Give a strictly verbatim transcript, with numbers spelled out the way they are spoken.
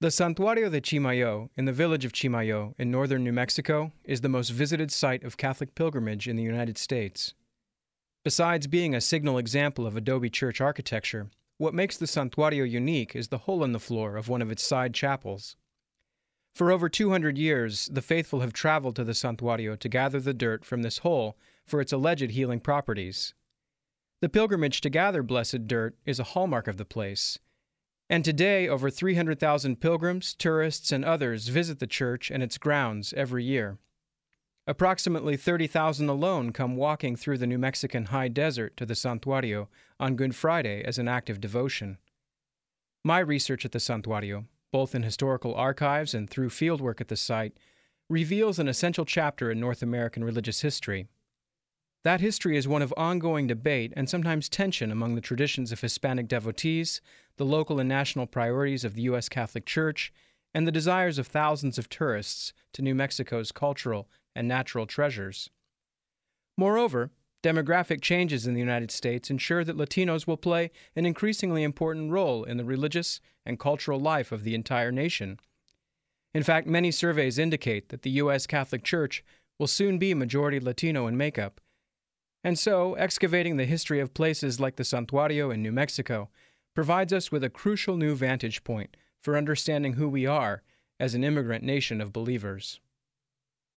The Santuario de Chimayo, in the village of Chimayo, in northern New Mexico, is the most visited site of Catholic pilgrimage in the United States. Besides being a signal example of adobe church architecture, what makes the Santuario unique is the hole in the floor of one of its side chapels. For over two hundred years, the faithful have traveled to the Santuario to gather the dirt from this hole for its alleged healing properties. The pilgrimage to gather blessed dirt is a hallmark of the place, and today over three hundred thousand pilgrims, tourists, and others visit the church and its grounds every year. Approximately thirty thousand alone come walking through the New Mexican high desert to the Santuario on Good Friday as an act of devotion. My research at the Santuario, both in historical archives and through fieldwork at the site, reveals an essential chapter in North American religious history. That history is one of ongoing debate and sometimes tension among the traditions of Hispanic devotees, the local and national priorities of the U S Catholic Church, and the desires of thousands of tourists to New Mexico's cultural and natural treasures. Moreover, demographic changes in the United States ensure that Latinos will play an increasingly important role in the religious and cultural life of the entire nation. In fact, many surveys indicate that the U S Catholic Church will soon be majority Latino in makeup. And so, excavating the history of places like the Santuario in New Mexico provides us with a crucial new vantage point for understanding who we are as an immigrant nation of believers.